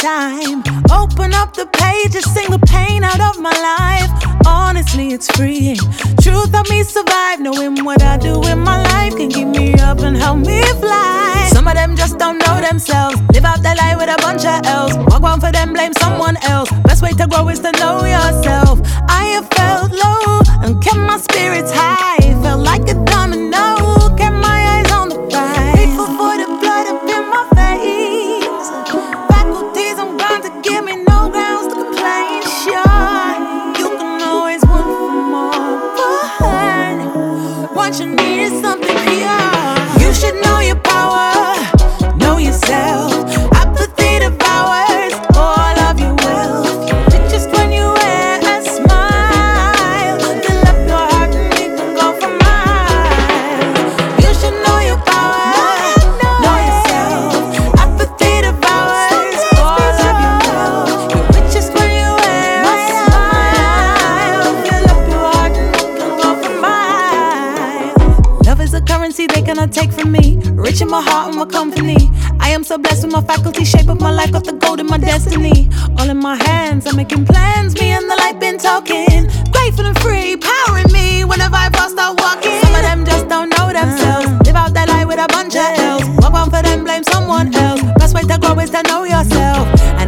time. Open up the pages, sing the pain out of my life. Honestly, it's freeing. Truth help me survive. Knowing what I do in my life can keep me up and help me fly. Some of them just don't know themselves. Live out their life with a bunch of L's. Walk one for them, blame someone else. Best way to grow is to know yourself. I have felt low and kept my spirits high. Felt like a domino, kept my eyes on the prize. Grateful for the blood up in my veins. Faculties I'm gone to give me no grounds to complain. Sure, you can always want for more, but what you need is something pure. You should know your power, know yourself. Apathy devours all of your wealth. It's just when you wear a smile, fill up your heart and it can go for miles. You should know your power, know yourself. Apathy devours all of your wealth. You're richest when you wear a smile, fill up your heart and it can go for miles. Love is a currency they cannot take from me. Rich in my heart and my company. I am so blessed with my faculty, shape up my life, got the gold in my destiny. All in my hands, I'm making plans, me and the light been talking. Grateful and free, powering me whenever I start walking. Some of them just don't know themselves. Live out their life with a bunch of L's. Walk one for them, blame someone else. Best way to grow is to know yourself. And